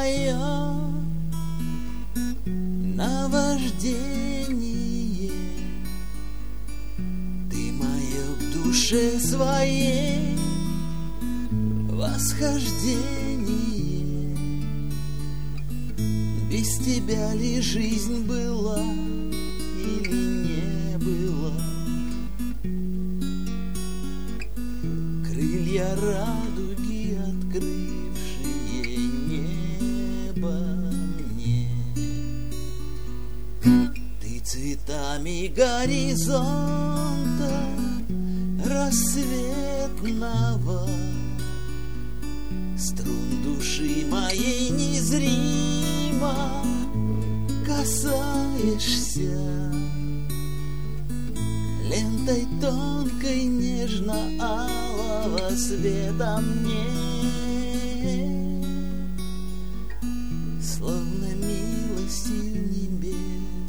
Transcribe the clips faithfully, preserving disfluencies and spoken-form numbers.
мое наваждение, ты мое к душе своей восхождение. Без тебя ли жизнь была или не была? Крылья радуги, открывшие небо мне. Ты цветами горизонта рассветного, струн души моей незримо касаешься. Лентой тонкой нежно-алого света мне, словно милостью небес,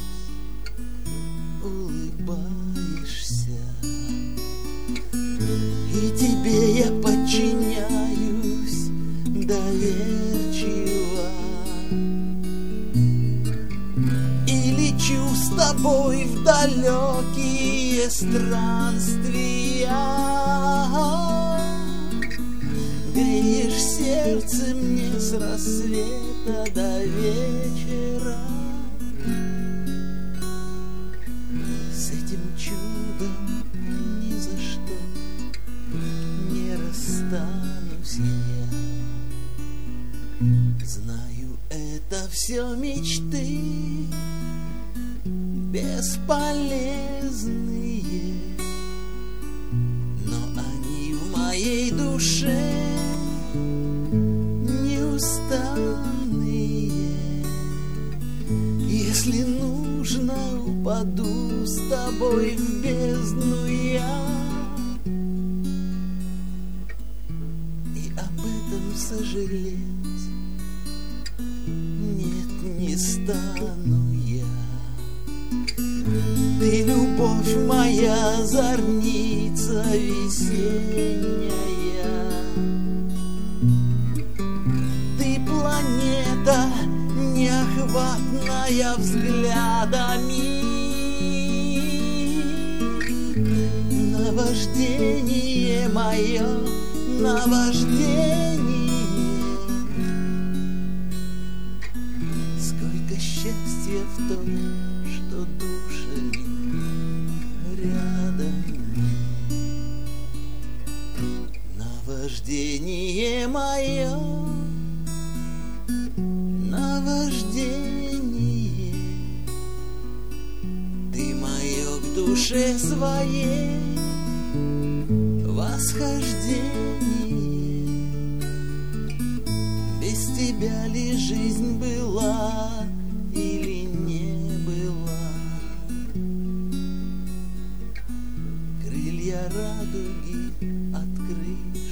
улыбаешься. И тебе я подчиняюсь доверчиво и лечу с тобой в далекие странствия. Греешь сердце мне с рассвета до вечера. С этим чудом ни за что не расстанусь я. Знаю, это все мечты бесполезные, но они в моей душе неустанные. Если нужно, упаду с тобой в бездну я, и об этом сожалеть нет, не стану я. Ты любовь моя, зорница весенняя, ты планета неохватная взглядами, наваждение мое, наваждение. Сколько счастья в том, что душами рядом. Наваждение мое, наваждение, ты мое к душе своей восхождение. Без тебя ли жизнь была или не была? Крылья радуги, открыв